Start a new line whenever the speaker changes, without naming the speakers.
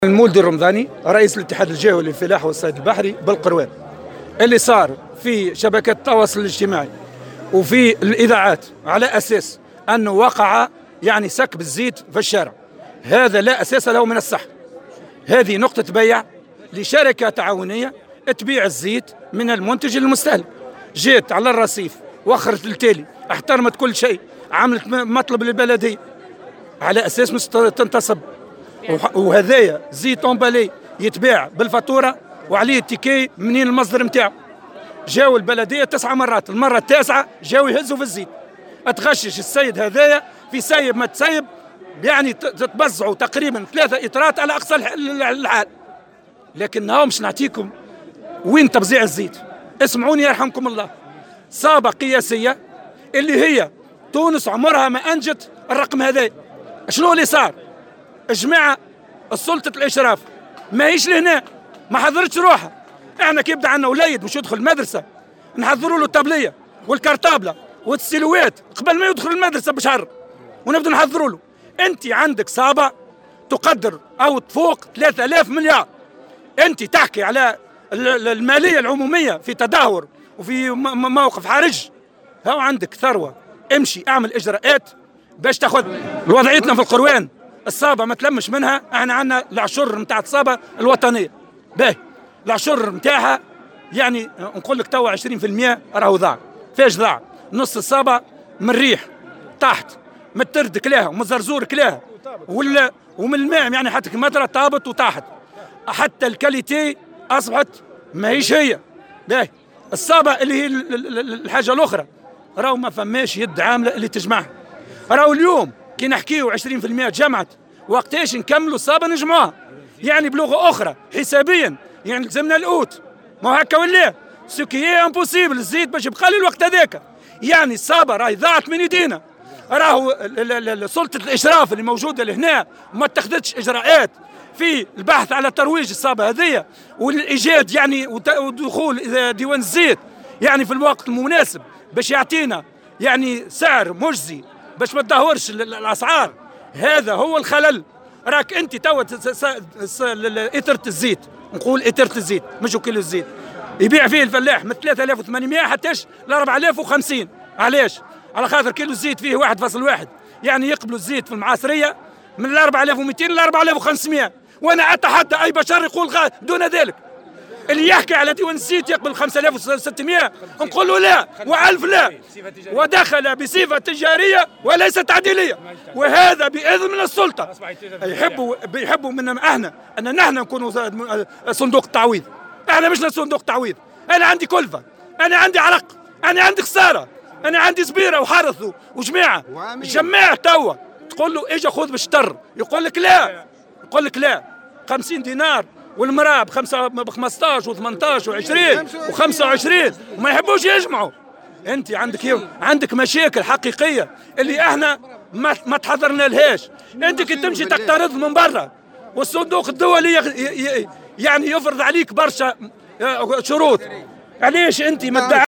المولد الرمضاني رئيس الاتحاد الجهوي للفلاحة والصيد البحري بالقروان، اللي صار في شبكات التواصل الاجتماعي وفي الإذاعات على أساس أنه وقع سكب الزيت في الشارع، هذا لا أساس له من الصحة. هذه نقطة بيع لشركة تعاونية تبيع الزيت من المنتج للمستهلك، جيت على الرصيف وخرت التالي، احترمت كل شيء، عملت مطلب للبلدية على أساس مش تنتصب، وهذايا زيت امبالي يتباع بالفاتوره وعليه التيكي منين المصدر نتاعو. جاو البلديه 9 مرات، المره التاسعه جاو يهزوا في الزيت. اتغشش السيد هذايا في سيب ما تسيب، تتبزعوا تقريبا 3 إطرات على اقصى الحال. لكن هاو مش نعطيكم وين تبزيع الزيت. اسمعوني يرحمكم الله، صابه قياسيه اللي هي تونس عمرها ما انجت الرقم هذايا. شنو اللي صار؟ جماعة السلطة الإشراف ما هيش لهنا، ما حضرتش روحها. احنا كي يبدا عندنا وليد مش يدخل المدرسة نحضروا له الطابلية والكرطابلة والسيلوات قبل ما يدخل المدرسة بشهر، ونبدا نحضروا له. انت عندك صابة تقدر او تفوق 3000 مليار، انت تحكي على المالية العمومية في تدهور وفي موقف حرج. هاو عندك ثروة، امشي اعمل اجراءات باش تاخذ. وضعيتنا في القروان الصابة ما تلمش منها، احنا عندنا العشر نتاع الصابة الوطنية، باهي العشر نتاعها نقول لك توا 20% راهو ضاع. فاش ضاع؟ نص الصابة من الريح تحت، من الترد كلاها ومن الزرزور كلاها ومن الماء، حتى المطرة طابت وطاحت، حتى الكاليتي اصبحت ماهيش هي. باهي الصابة اللي هي الحاجة الأخرى راهو ما فماش يد عاملة اللي تجمعها. راهو اليوم كي نحكيو 20% جمعت، وقتاش نكملوا الصابة نجمعوها؟ بلغة أخرى حسابيا لزمنا القوت، ما هكا ولا سوكي امبوسيبل الزيت باش يبقى لي الوقت هذاك. الصابة راهي ضاعت من يدينا، راهو سلطة الإشراف اللي موجودة لهنا وما اتخذتش إجراءات في البحث على ترويج الصابة هذية والإيجاد ودخول ديوان الزيت في الوقت المناسب باش يعطينا سعر مجزي باش ما تدهورش الاسعار. هذا هو الخلل. راك انت توا إترة الزيت، نقول إترة الزيت مش كيلو الزيت، يبيع فيه الفلاح من 3800 حتىش ل 4050. علاش؟ على خاطر كيلو الزيت فيه 1.1، يقبلوا الزيت في المعاصريه من 4200 ل 4500، وانا اتحدى اي بشر يقول دون ذلك. اللي يحكي على ديوان الزيت يقبل 5600 نقول له لا و1000 لا، ودخل بصفة تجارية وليس تعديلية، وهذا بإذن من السلطة. بيحبوا منا احنا ان نحن نكونوا صندوق التعويض. احنا مش صندوق تعويض. انا عندي كلفة، انا عندي عرق، انا عندي خسارة، انا عندي صبيرة وحرث وجماعة. الجماعة توا تقول له اجي خذ بالشطر، يقول لك لا 50 دينار، والمراه ب 15 و18 و20 و25 وما يحبوش يجمعوا. انت عندك مشاكل حقيقيه اللي احنا ما تحضرنا لهاش. انت كي تمشي تقترض من برا والصندوق الدولي يفرض عليك برشا شروط، علاش انت ما